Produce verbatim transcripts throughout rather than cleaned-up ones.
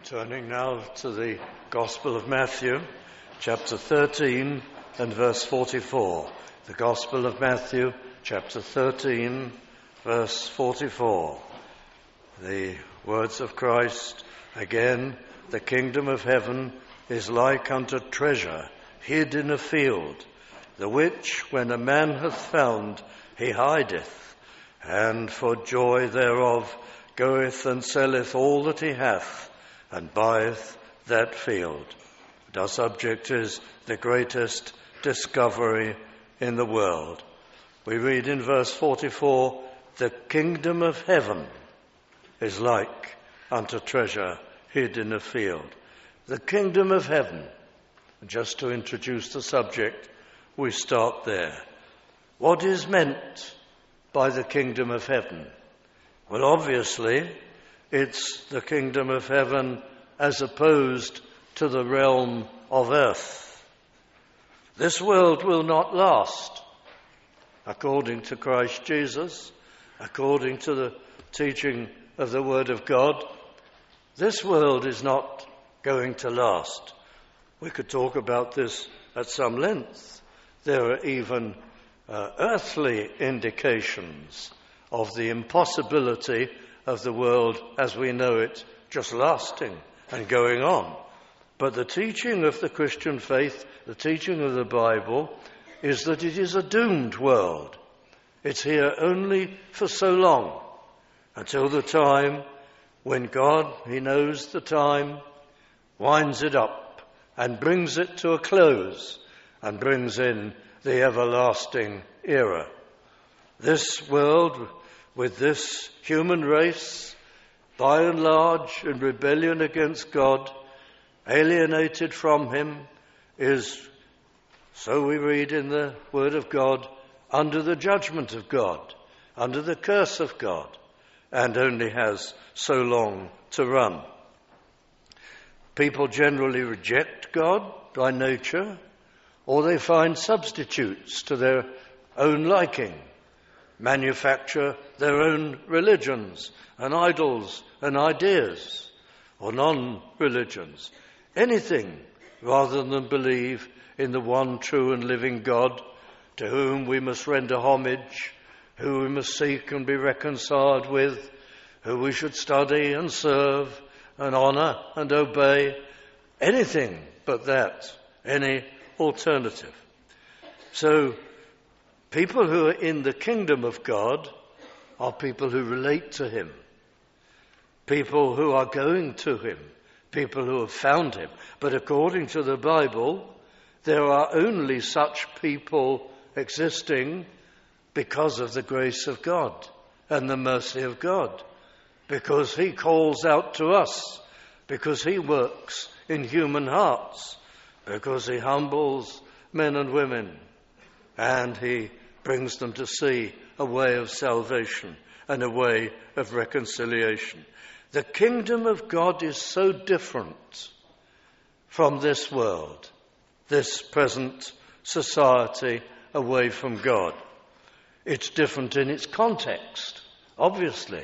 Turning now to the Gospel of Matthew, chapter thirteen and verse forty-four. The Gospel of Matthew, chapter thirteen, verse forty-four. The words of Christ, again, the kingdom of heaven is like unto treasure hid in a field, the which, when a man hath found, he hideth, and for joy thereof goeth and selleth all that he hath, and buyeth that field. Our subject is the greatest discovery in the world. We read in verse forty-four, the kingdom of heaven is like unto treasure hid in a field. The kingdom of heaven. Just to introduce the subject, we start there. What is meant by the kingdom of heaven? Well, obviously, it's the kingdom of heaven as opposed to the realm of earth. This world will not last, according to Christ Jesus, according to the teaching of the Word of God. This world is not going to last. We could talk about this at some length. There are even uh, earthly indications of the impossibility of the world as we know it just lasting and going on. But the teaching of the Christian faith, the teaching of the Bible, is that it is a doomed world. It's here only for so long, until the time when God, He knows the time, winds it up and brings it to a close and brings in the everlasting era. This world, with this human race, by and large in rebellion against God, alienated from Him, is, so we read in the Word of God, under the judgment of God, under the curse of God, and only has so long to run. People generally reject God by nature, or they find substitutes to their own liking, manufacture their own religions and idols and ideas, or non-religions, anything rather than believe in the one true and living God, to whom we must render homage, who we must seek and be reconciled with, who we should study and serve and honour and obey. Anything but that, any alternative. So, people who are in the kingdom of God are people who relate to Him, people who are going to Him, people who have found Him. But according to the Bible, there are only such people existing because of the grace of God and the mercy of God, because He calls out to us, because He works in human hearts, because He humbles men and women, and He brings them to see a way of salvation and a way of reconciliation. The kingdom of God is so different from this world, this present society away from God. It's different in its context, obviously.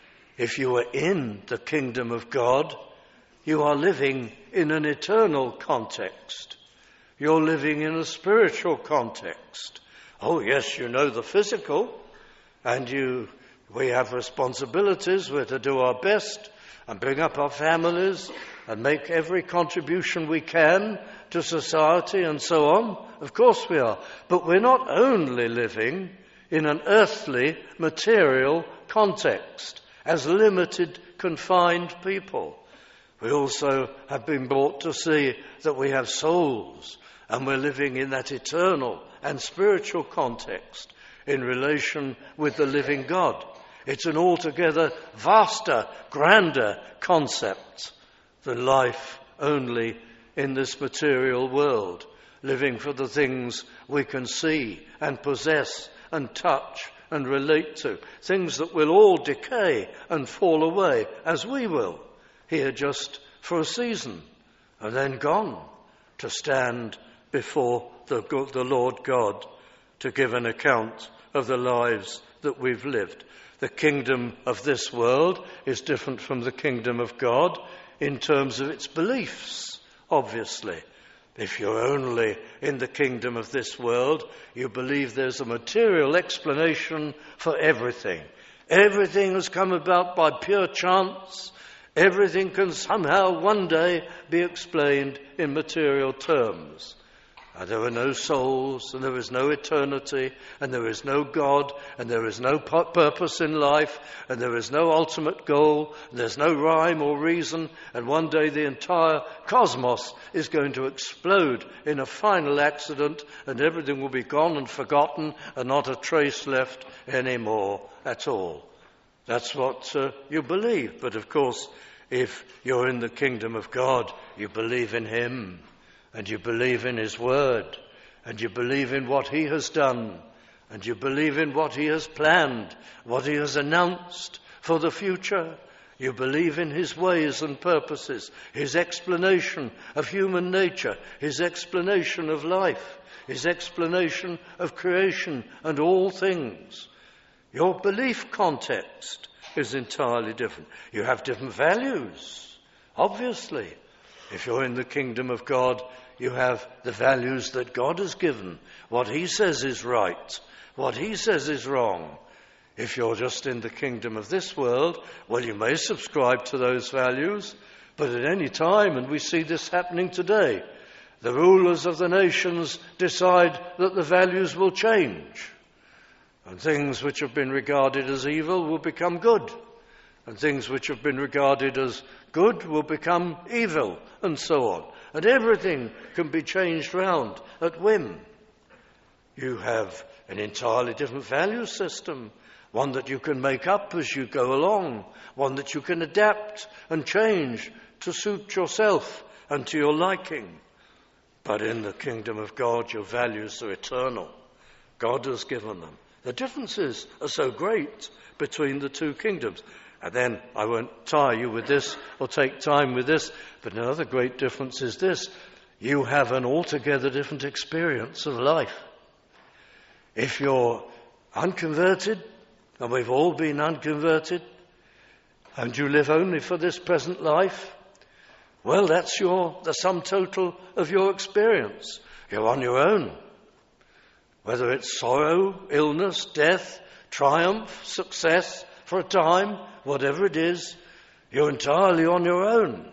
If you are in the kingdom of God, you are living in an eternal context. You're living in a spiritual context. Oh, yes, you know the physical, and you, we have responsibilities. We're to do our best and bring up our families and make every contribution we can to society and so on. Of course we are. But we're not only living in an earthly, material context as limited, confined people. We also have been brought to see that we have souls, and we're living in that eternal and spiritual context in relation with the living God. It's an altogether vaster, grander concept than life only in this material world, living for the things we can see and possess and touch and relate to, things that will all decay and fall away, as we will, here just for a season, and then gone to stand before the, the Lord God to give an account of the lives that we've lived. The kingdom of this world is different from the kingdom of God in terms of its beliefs, obviously. If you're only in the kingdom of this world, you believe there's a material explanation for everything. Everything has come about by pure chance. Everything can somehow one day be explained in material terms. And there are no souls, and there is no eternity, and there is no God, and there is no pu- purpose in life, and there is no ultimate goal, and there's no rhyme or reason, and one day the entire cosmos is going to explode in a final accident, and everything will be gone and forgotten, and not a trace left anymore at all. That's what uh, you believe. But of course, if you're in the kingdom of God, you believe in him. And you believe in his word, and you believe in what he has done, and you believe in what he has planned, what he has announced for the future. You believe in his ways and purposes, his explanation of human nature, his explanation of life, his explanation of creation and all things. Your belief context is entirely different. You have different values, obviously. If you're in the kingdom of God, you have the values that God has given, what he says is right, what he says is wrong. If you're just in the kingdom of this world, well, you may subscribe to those values, but at any time, and we see this happening today, the rulers of the nations decide that the values will change, and things which have been regarded as evil will become good, and things which have been regarded as good will become evil, and so on. And everything can be changed round at whim. You have an entirely different value system, one that you can make up as you go along, one that you can adapt and change to suit yourself and to your liking. But in the kingdom of God, your values are eternal. God has given them. The differences are so great between the two kingdoms. And then I won't tire you with this or take time with this, but another great difference is this. You have an altogether different experience of life. If you're unconverted, and we've all been unconverted, and you live only for this present life, well, that's your the sum total of your experience. You're on your own. Whether it's sorrow, illness, death, triumph, success, for a time, whatever it is, you're entirely on your own.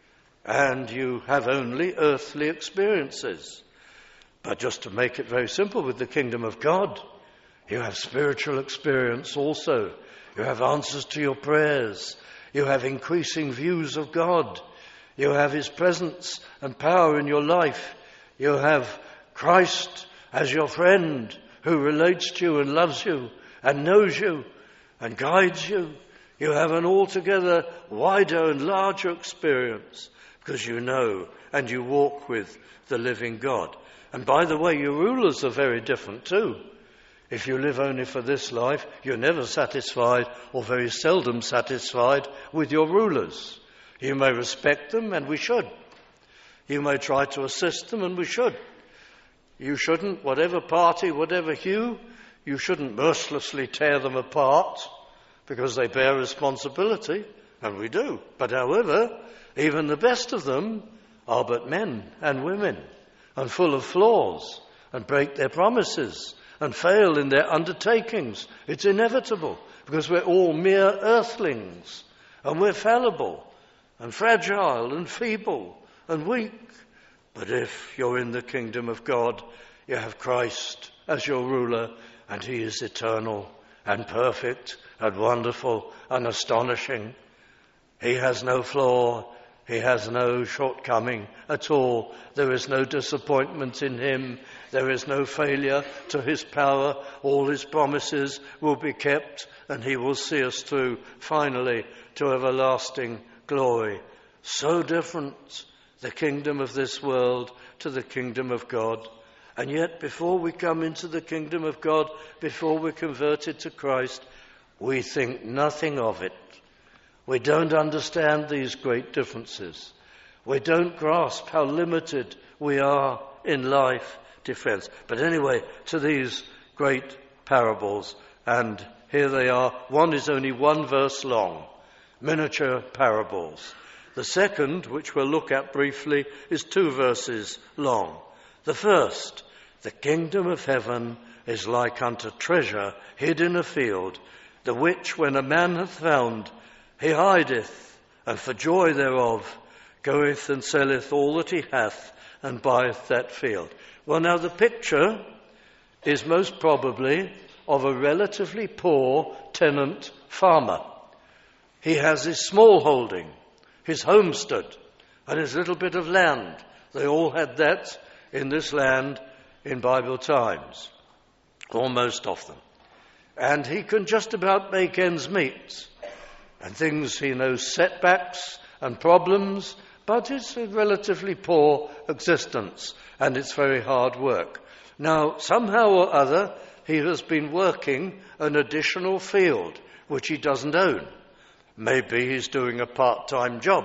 And you have only earthly experiences. But just to make it very simple with the kingdom of God, you have spiritual experience also. You have answers to your prayers. You have increasing views of God. You have his presence and power in your life. You have Christ as your friend who relates to you and loves you and knows you and guides you. You have an altogether wider and larger experience because you know and you walk with the living God. And by the way, your rulers are very different too. If you live only for this life, you're never satisfied or very seldom satisfied with your rulers. You may respect them, and we should. You may try to assist them, and we should. You shouldn't, whatever party, whatever hue, you shouldn't mercilessly tear them apart because they bear responsibility, and we do. But however, even the best of them are but men and women and full of flaws and break their promises and fail in their undertakings. It's inevitable because we're all mere earthlings and we're fallible and fragile and feeble and weak. But if you're in the kingdom of God, you have Christ as your ruler, and he is eternal and perfect and wonderful and astonishing. He has no flaw. He has no shortcoming at all. There is no disappointment in him. There is no failure to his power. All his promises will be kept, and he will see us through finally to everlasting glory. So different, the kingdom of this world to the kingdom of God. And yet, before we come into the kingdom of God, before we're converted to Christ, we think nothing of it. We don't understand these great differences. We don't grasp how limited we are in life defense. But anyway, to these great parables, and here they are. One is only one verse long, miniature parables. The second, which we'll look at briefly, is two verses long. The first, the kingdom of heaven is like unto treasure hid in a field, the which when a man hath found, he hideth, and for joy thereof goeth and selleth all that he hath, and buyeth that field. Well, now the picture is most probably of a relatively poor tenant farmer. He has his small holding, his homestead, and his little bit of land. They all had that in this land in Bible times, or most of them. And he can just about make ends meet. And things, he knows setbacks and problems, but it's a relatively poor existence, and it's very hard work. Now, somehow or other, he has been working an additional field, which he doesn't own. Maybe he's doing a part-time job.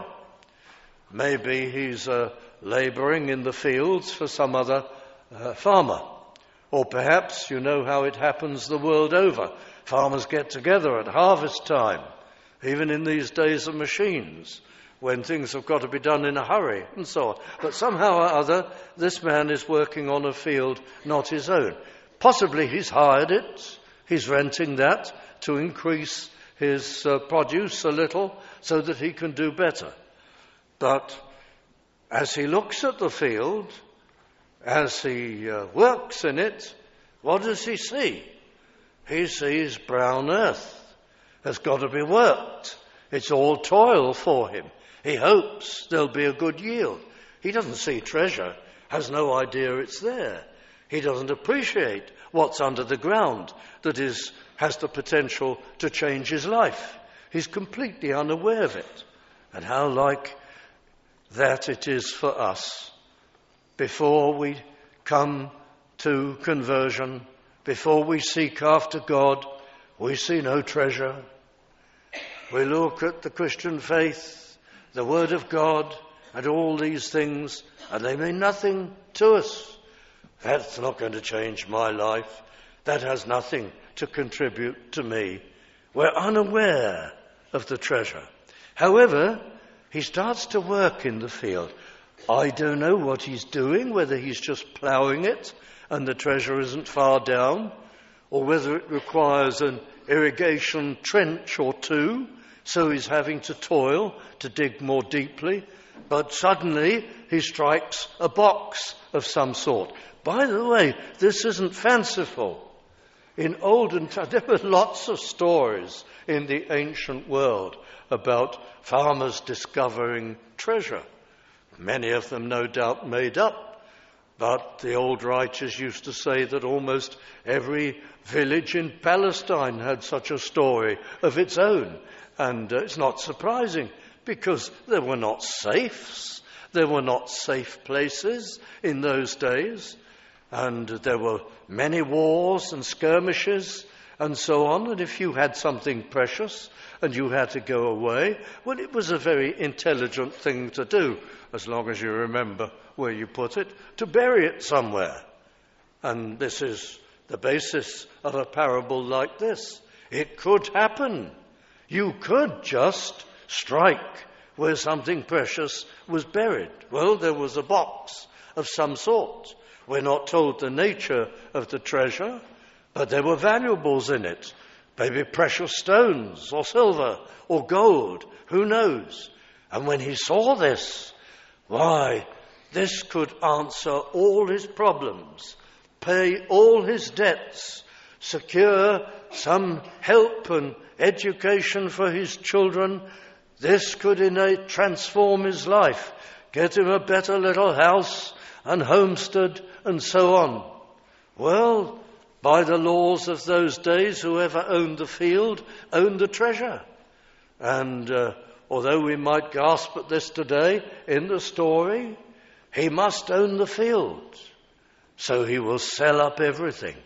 Maybe he's uh, labouring in the fields for some other uh, farmer. Or perhaps, you know how it happens the world over. Farmers get together at harvest time, even in these days of machines, when things have got to be done in a hurry and so on. But somehow or other, this man is working on a field not his own. Possibly he's hired it, he's renting that to increase his uh, produce a little so that he can do better. But as he looks at the field, as he uh, works in it, what does he see? He sees brown earth. Has got to be worked. It's all toil for him. He hopes there'll be a good yield. He doesn't see treasure, has no idea it's there. He doesn't appreciate what's under the ground that is has the potential to change his life. He's completely unaware of it. And how like that it is for us. Before we come to conversion, before we seek after God, we see no treasure. We look at the Christian faith, the Word of God, and all these things, and they mean nothing to us. That's not going to change my life. That has nothing to contribute to me. We're unaware of the treasure. However, he starts to work in the field. I don't know what he's doing, whether he's just ploughing it and the treasure isn't far down, or whether it requires an irrigation trench or two, so he's having to toil to dig more deeply. But suddenly he strikes a box of some sort. By the way, this isn't fanciful. In olden times, there were lots of stories in the ancient world about farmers discovering treasure. Many of them no doubt made up, but the old writers used to say that almost every village in Palestine had such a story of its own. And uh, it's not surprising, because there were not safes, there were not safe places in those days, and there were many wars and skirmishes and so on, and if you had something precious and you had to go away, well, it was a very intelligent thing to do, as long as you remember where you put it, to bury it somewhere. And this is the basis of a parable like this. It could happen. You could just strike where something precious was buried. Well, there was a box of some sort. We're not told the nature of the treasure, but there were valuables in it. Maybe precious stones or silver or gold. Who knows? And when he saw this, why, this could answer all his problems, pay all his debts, secure some help and education for his children. This could innate transform his life, get him a better little house and homestead and so on. Well, by the laws of those days, whoever owned the field owned the treasure. And uh, although we might gasp at this today in the story, he must own the field. So he will sell up everything.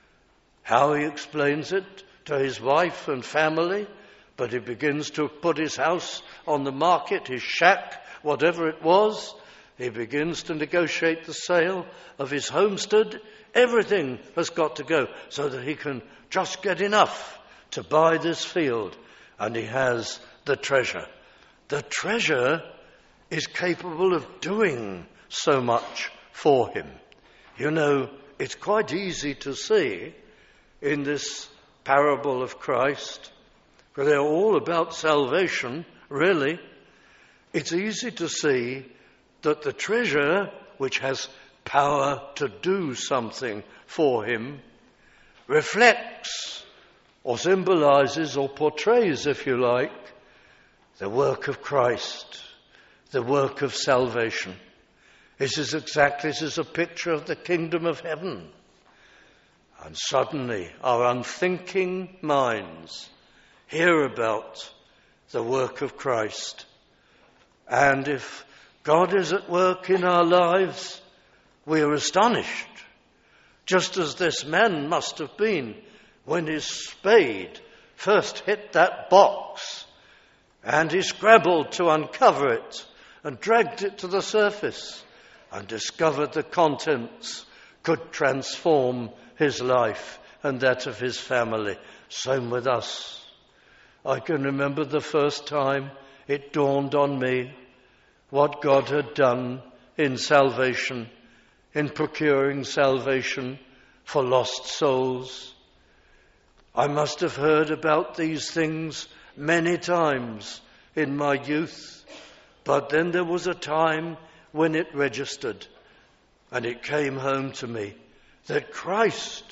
How he explains it to his wife and family, but he begins to put his house on the market, his shack, whatever it was. He begins to negotiate the sale of his homestead. Everything has got to go so that he can just get enough to buy this field, and he has the treasure. the treasure is capable of doing so much for him. You know, it's quite easy to see in this parable of Christ, because they're all about salvation, really. It's easy to see that the treasure, which has power to do something for him, reflects or symbolizes or portrays, if you like, the work of Christ, the work of salvation. This is exactly, this is a picture of the kingdom of heaven. And suddenly our unthinking minds hear about the work of Christ. And if God is at work in our lives, we are astonished, just as this man must have been when his spade first hit that box and he scrabbled to uncover it and dragged it to the surface and discovered the contents could transform his life and that of his family. Same with us. I can remember the first time it dawned on me what God had done in salvation, in procuring salvation for lost souls. I must have heard about these things many times in my youth, but then there was a time when it registered and it came home to me that Christ,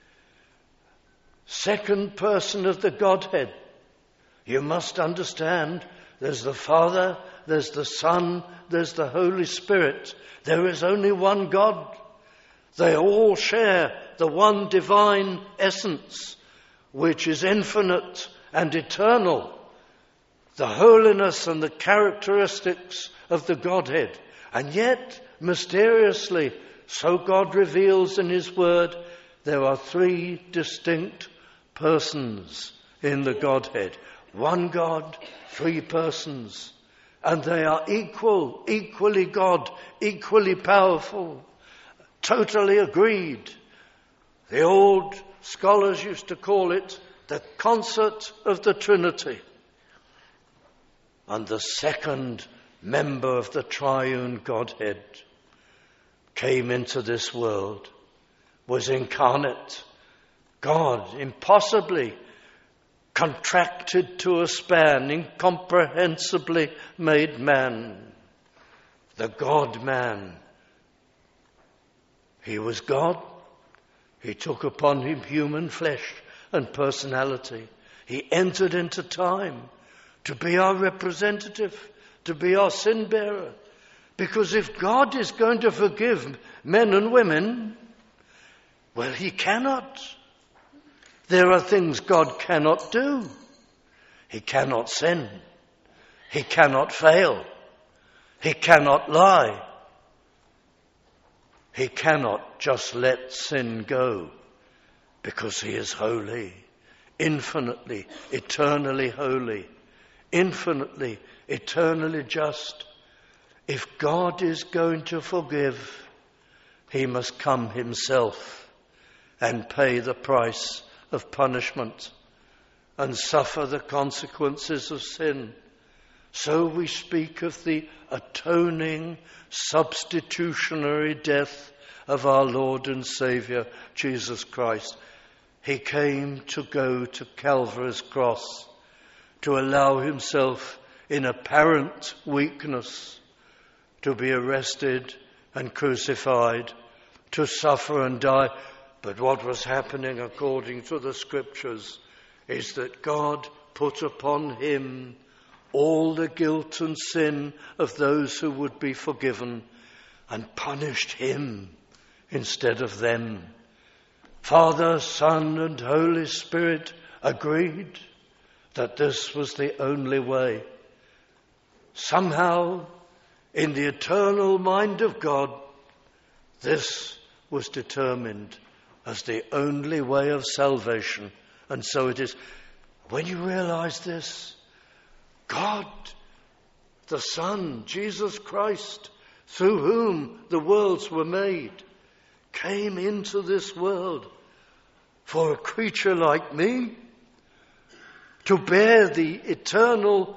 second person of the Godhead, you must understand, there's the Father, there's the Son, there's the Holy Spirit. There is only one God. They all share the one divine essence, which is infinite and eternal, the holiness and the characteristics of the Godhead. And yet, mysteriously, so God reveals in his word, there are three distinct persons in the Godhead. One God, three persons. And they are equal, equally God, equally powerful, totally agreed. The old scholars used to call it the concert of the Trinity. And the second member of the triune Godhead came into this world, was incarnate, God, impossibly contracted to a span, incomprehensibly made man, the God-man. He was God. He took upon him human flesh and personality. He entered into time to be our representative, to be our sin bearer. Because if God is going to forgive men and women, well, he cannot. There are things God cannot do. He cannot sin. He cannot fail. He cannot lie. He cannot just let sin go because he is holy, infinitely, eternally holy, infinitely, eternally just. If God is going to forgive, he must come himself and pay the price of punishment and suffer the consequences of sin. So we speak of the atoning, substitutionary death of our Lord and Saviour, Jesus Christ. He came to go to Calvary's cross, to allow himself in apparent weakness to be arrested and crucified, to suffer and die. But what was happening according to the scriptures is that God put upon him all the guilt and sin of those who would be forgiven and punished him instead of them. Father, Son, and Holy Spirit agreed that this was the only way. Somehow, in the eternal mind of God, this was determined as the only way of salvation. And so it is. When you realize this, God, the Son, Jesus Christ, through whom the worlds were made, came into this world for a creature like me to bear the eternal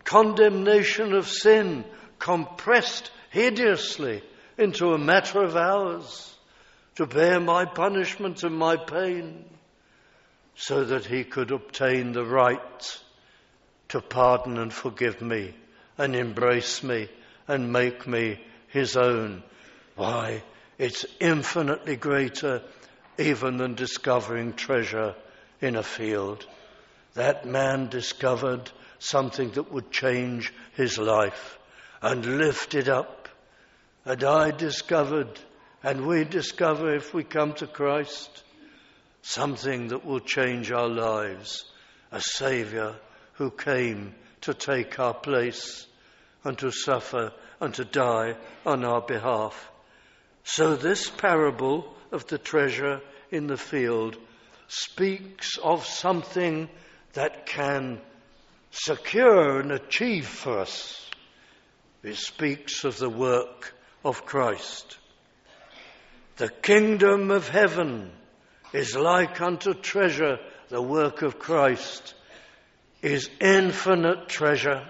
condemnation of sin compressed hideously into a matter of hours to bear my punishment and my pain, so that he could obtain the right to pardon and forgive me and embrace me and make me his own. Why, it's infinitely greater even than discovering treasure in a field. That man discovered something that would change his life and lift it up. And I discovered, and we discover if we come to Christ, something that will change our lives. A Saviour who came to take our place and to suffer and to die on our behalf. So this parable of the treasure in the field speaks of something that can secure and achieve for us. It speaks of the work of Christ. The kingdom of heaven is like unto treasure. The work of Christ is infinite treasure.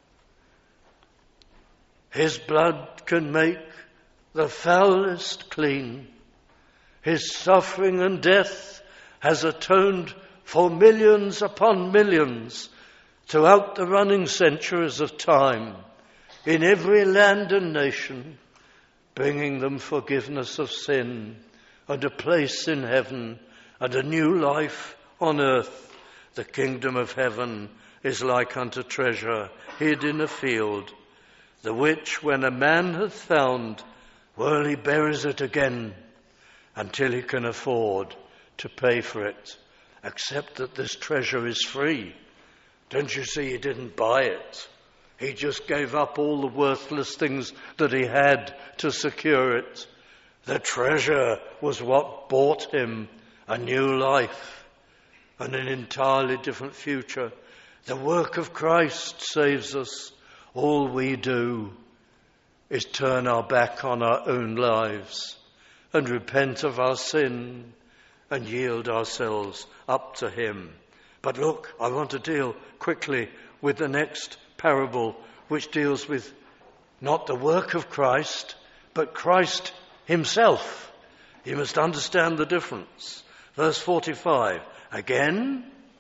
His blood can make the foulest clean. His suffering and death has atoned for millions upon millions throughout the running centuries of time in every land and nation, bringing them forgiveness of sin and a place in heaven and a new life on earth. The kingdom of heaven is like unto treasure hid in a field, the which when a man hath found, well, he buries it again until he can afford to pay for it. Except that this treasure is free. Don't you see, he didn't buy it. He just gave up all the worthless things that he had to secure it. The treasure was what bought him a new life and an entirely different future. The work of Christ saves us. All we do is turn our back on our own lives and repent of our sin and yield ourselves up to him. But look, I want to deal quickly with the next parable, which deals with not the work of Christ, but Christ himself. You must understand the difference. Verse forty-five. Again,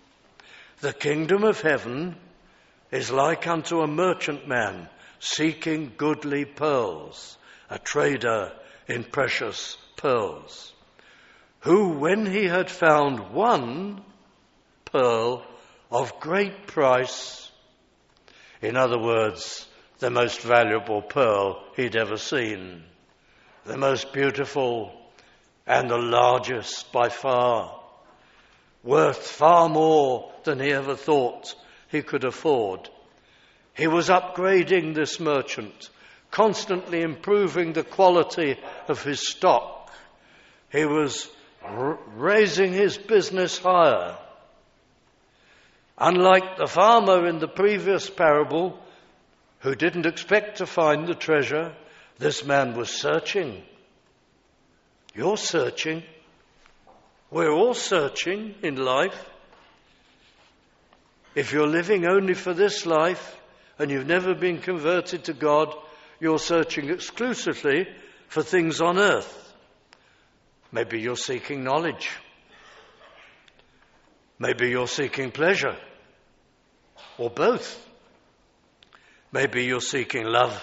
the kingdom of heaven is like unto a merchant man seeking goodly pearls, a trader in precious pearls, who, when he had found one pearl of great price, in other words, the most valuable pearl he'd ever seen, the most beautiful and the largest by far, worth far more than he ever thought he could afford. He was upgrading this merchant, constantly improving the quality of his stock. He was r- raising his business higher. Unlike the farmer in the previous parable, who didn't expect to find the treasure, this man was searching. You're searching. We're all searching in life. If you're living only for this life and you've never been converted to God, you're searching exclusively for things on earth. Maybe you're seeking knowledge. Maybe you're seeking pleasure, or both. Maybe you're seeking love.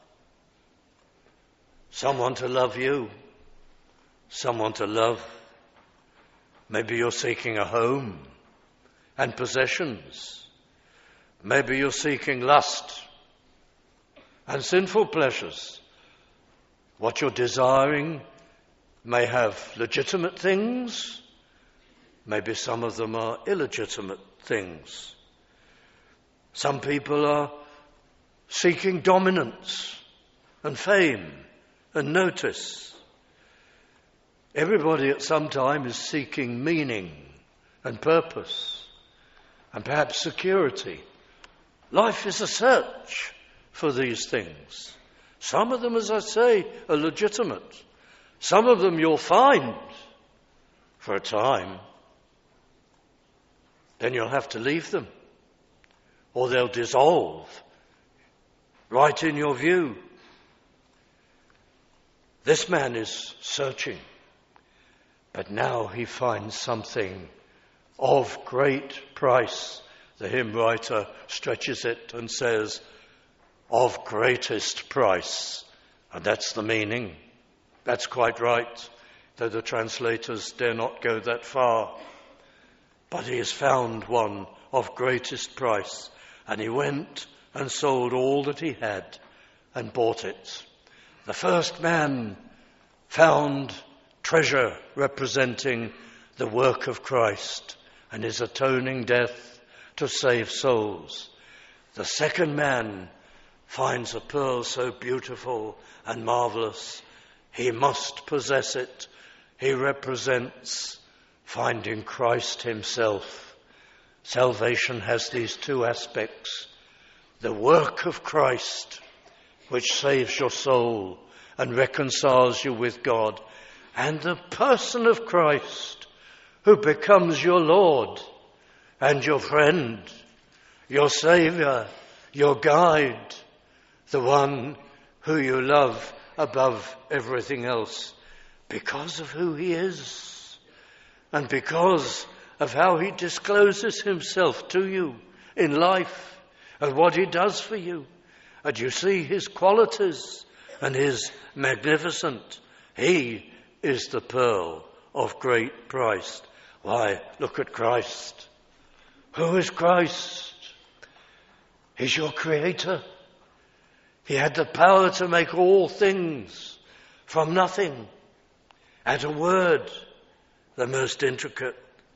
Someone to love you, someone to love. Maybe you're seeking a home and possessions. Maybe you're seeking lust and sinful pleasures. What you're desiring may have legitimate things. Maybe some of them are illegitimate things. Some people are seeking dominance and fame and notice. Everybody at some time is seeking meaning and purpose and perhaps security. Life is a search for these things. Some of them, as I say, are legitimate. Some of them you'll find for a time. Then you'll have to leave them. or they'll dissolve right in your view. This man is searching, but now he finds something of great price. The hymn writer stretches it and says, of greatest price. And that's the meaning. That's quite right, though the translators dare not go that far. But he has found one of greatest price, and he went and sold all that he had and bought it. The first man found treasure representing the work of Christ and his atoning death to save souls. The second man finds a pearl so beautiful and marvelous, he must possess it. He represents finding Christ himself. Salvation has these two aspects: the work of Christ, which saves your soul and reconciles you with God, and the person of Christ, who becomes your Lord and your friend, your Saviour, your guide, the one who you love above everything else, because of who he is and because of how he discloses himself to you in life and what he does for you. And you see his qualities and his magnificent. He is the pearl of great price. Why, look at Christ. Who is Christ? He's your creator. He had the power to make all things from nothing. At a word, the most intricate.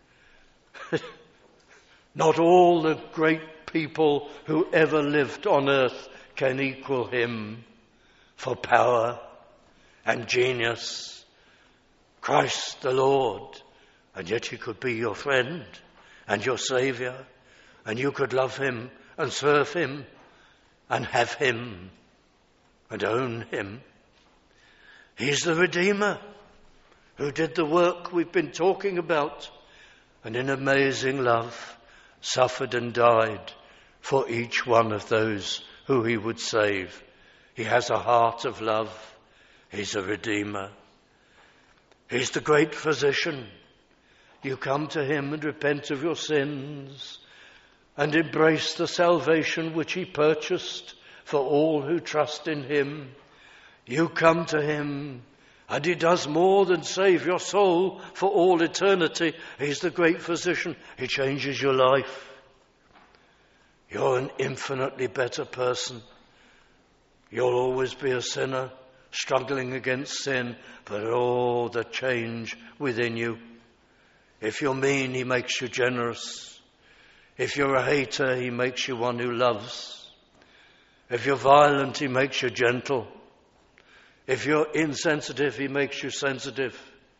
Not all the great people who ever lived on earth can equal him for power and genius. Christ the Lord. And yet he could be your friend and your Saviour, and you could love him and serve him and have him and own him. He's the Redeemer who did the work we've been talking about, and in amazing love suffered and died for each one of those who he would save. He has a heart of love. He's a Redeemer. He's the great physician. You come to him and repent of your sins and embrace the salvation which he purchased for all who trust in him. You come to him and he does more than save your soul for all eternity. He's the great physician. He changes your life. You're an infinitely better person. You'll always be a sinner, struggling against sin, but oh, the change within you. If you're mean, he makes you generous. If you're a hater, he makes you one who loves. If you're violent, he makes you gentle. If you're insensitive, he makes you sensitive.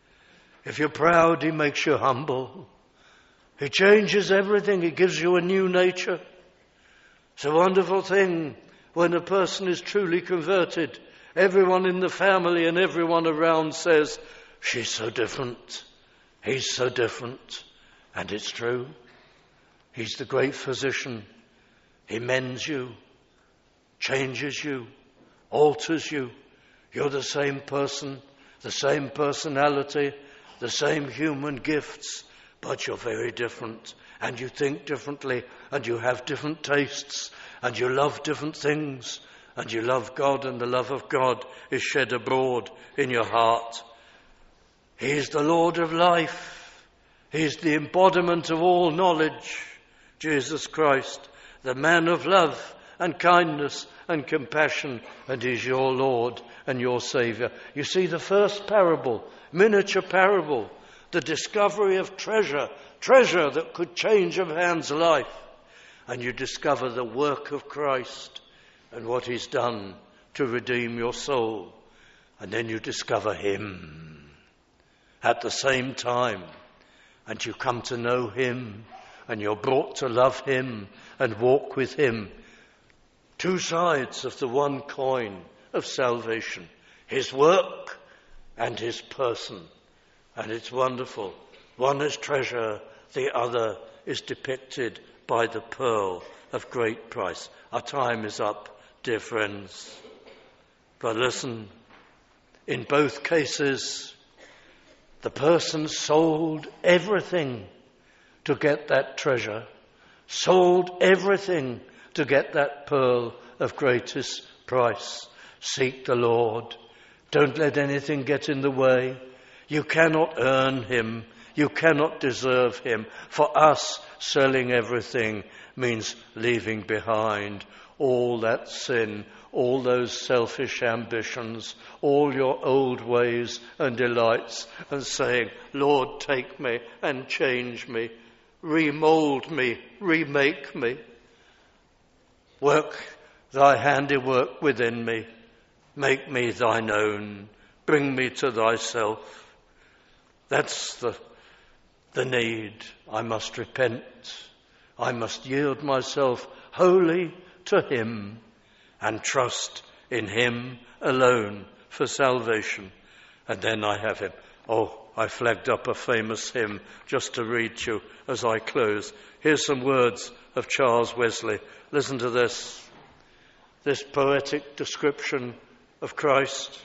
If you're proud, he makes you humble. He changes everything. He gives you a new nature. It's a wonderful thing when a person is truly converted. Everyone in the family and everyone around says, she's so different. He's so different. And it's true. He's the great physician. He mends you, changes you, alters you. You're the same person, the same personality, the same human gifts, but you're very different. And you think differently, and you have different tastes, and you love different things, and you love God, and the love of God is shed abroad in your heart. He is the Lord of life. He is the embodiment of all knowledge, Jesus Christ, the man of love and kindness and compassion, and he's your Lord and your Saviour. You see, the first parable, miniature parable, the discovery of treasure, treasure that could change a man's life, and you discover the work of Christ and what he's done to redeem your soul, and then you discover him at the same time, and you come to know him, and you're brought to love him and walk with him. Two sides of the one coin of salvation, his work and his person. And it's wonderful. One is treasure, the other is depicted by the pearl of great price. Our time is up, dear friends. But listen, in both cases, the person sold everything to get that treasure, sold everything to get that pearl of greatest price. Seek the Lord. Don't let anything get in the way. You cannot earn him. You cannot deserve him. For us, selling everything means leaving behind all that sin, all those selfish ambitions, all your old ways and delights, and saying, Lord, take me and change me, remold me, remake me. Work thy handiwork within me. Make me thine own. Bring me to thyself. That's the, the need. I must repent. I must yield myself wholly to him and trust in him alone for salvation. And then I have him. Oh, I flagged up a famous hymn just to read to you as I close. Here's some words of Charles Wesley. Listen to this. This poetic description of Christ.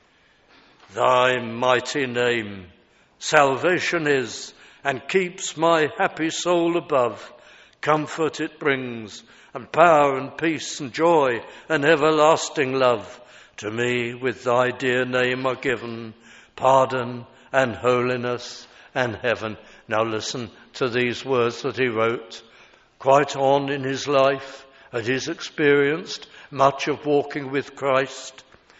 Thy mighty name salvation is, and keeps my happy soul above. Comfort it brings, and power and peace and joy and everlasting love. To me with thy dear name are given pardon and holiness and heaven. Now listen to these words that he wrote. Quite on in his life, as he's experienced much of walking with Christ.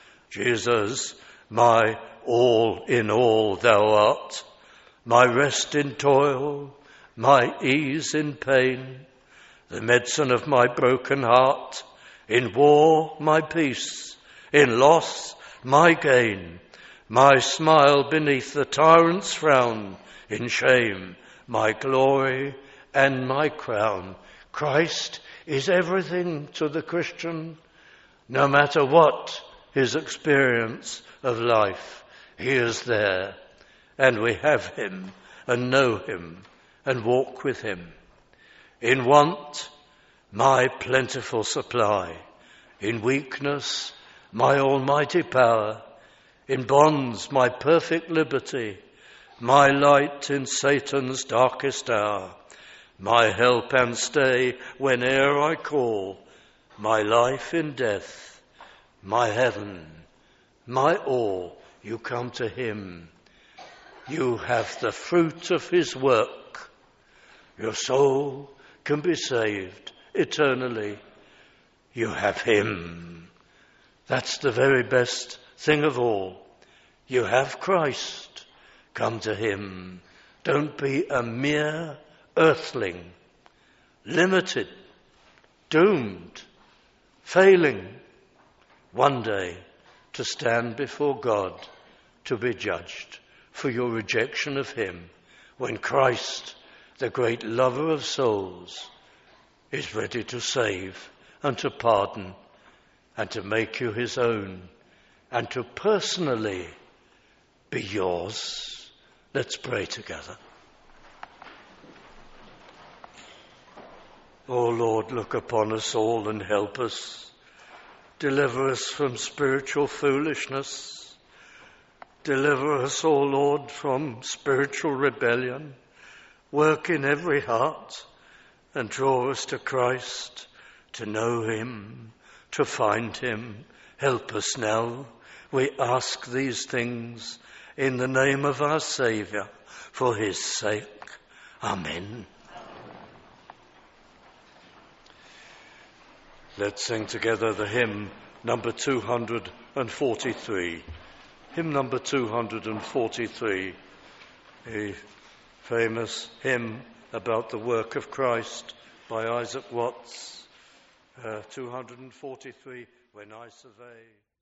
Jesus, my all in all thou art, my rest in toil, my ease in pain, the medicine of my broken heart, in war my peace, in loss my gain, my smile beneath the tyrant's frown, in shame my glory and my crown. Christ is everything to the Christian, no matter what his experience of life. He is there, and we have him and know him and walk with him. In want, my plentiful supply. In weakness, my almighty power. In bonds, my perfect liberty. My light in Satan's darkest hour. My help and stay whene'er I call. My life in death. My heaven. My all. You come to him. You have the fruit of his work. Your soul can be saved eternally. You have him. That's the very best thing of all. You have Christ. Come to him. Don't be a mere earthling, limited, doomed, failing, one day to stand before God to be judged for your rejection of him, when Christ, the great lover of souls, is ready to save and to pardon and to make you his own and to personally be yours. Let's pray together. Oh Lord, look upon us all and help us. Deliver us from spiritual foolishness. Deliver us, O Lord, from spiritual rebellion. Work in every heart and draw us to Christ, to know him, to find him. Help us now. We ask these things in the name of our Saviour, for his sake. Amen. Let's sing together the hymn number two hundred forty-three. Hymn number two hundred forty-three, a famous hymn about the work of Christ by Isaac Watts. Uh, two hundred forty-three, When I Survey.